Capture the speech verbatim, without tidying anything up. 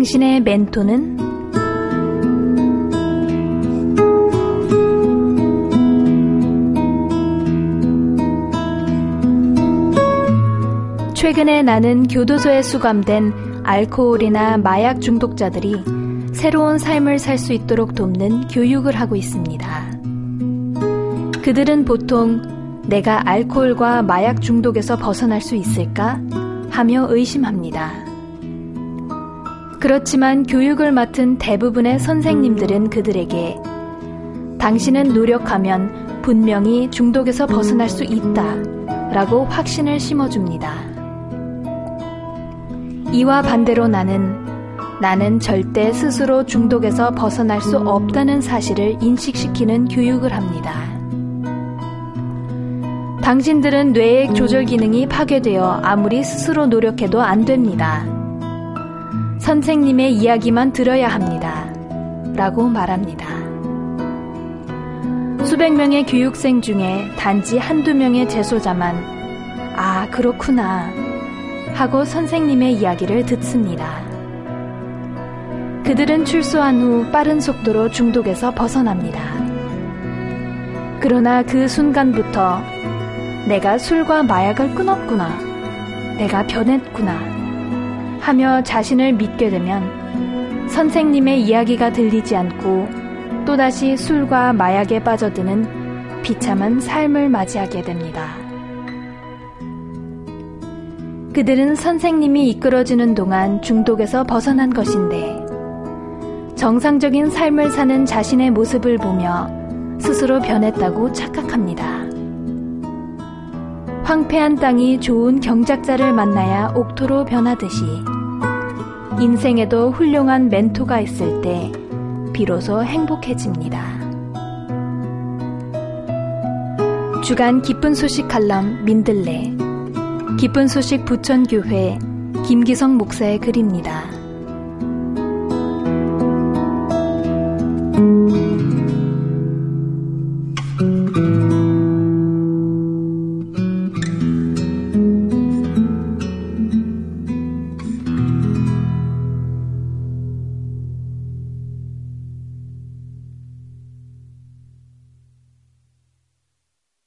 당신의 멘토는? 최근에 나는 교도소에 수감된 알코올이나 마약 중독자들이 새로운 삶을 살 수 있도록 돕는 교육을 하고 있습니다. 그들은 보통 내가 알코올과 마약 중독에서 벗어날 수 있을까 하며 의심합니다. 그렇지만 교육을 맡은 대부분의 선생님들은 그들에게 당신은 노력하면 분명히 중독에서 벗어날 수 있다 라고 확신을 심어줍니다. 이와 반대로 나는 나는 절대 스스로 중독에서 벗어날 수 없다는 사실을 인식시키는 교육을 합니다. 당신들은 뇌의 조절 기능이 파괴되어 아무리 스스로 노력해도 안 됩니다. 선생님의 이야기만 들어야 합니다. 라고 말합니다. 수백 명의 교육생 중에 단지 한두 명의 재소자만 아, 그렇구나 하고 선생님의 이야기를 듣습니다. 그들은 출소한 후 빠른 속도로 중독에서 벗어납니다. 그러나 그 순간부터 내가 술과 마약을 끊었구나, 내가 변했구나 하며 자신을 믿게 되면 선생님의 이야기가 들리지 않고 또다시 술과 마약에 빠져드는 비참한 삶을 맞이하게 됩니다. 그들은 선생님이 이끌어주는 동안 중독에서 벗어난 것인데 정상적인 삶을 사는 자신의 모습을 보며 스스로 변했다고 착각합니다. 황폐한 땅이 좋은 경작자를 만나야 옥토로 변하듯이 인생에도 훌륭한 멘토가 있을 때 비로소 행복해집니다. 주간 기쁜 소식 칼럼 민들레 기쁜 소식 부천교회 김기성 목사의 글입니다.